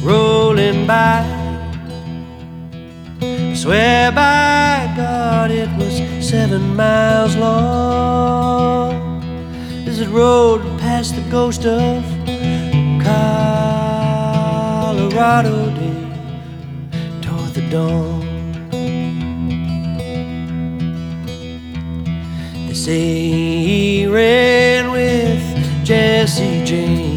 rolling by. I swear by God it was 7 miles long as it rode past the ghost of Colorado Day toward the dawn. They say he ran with Jesse James,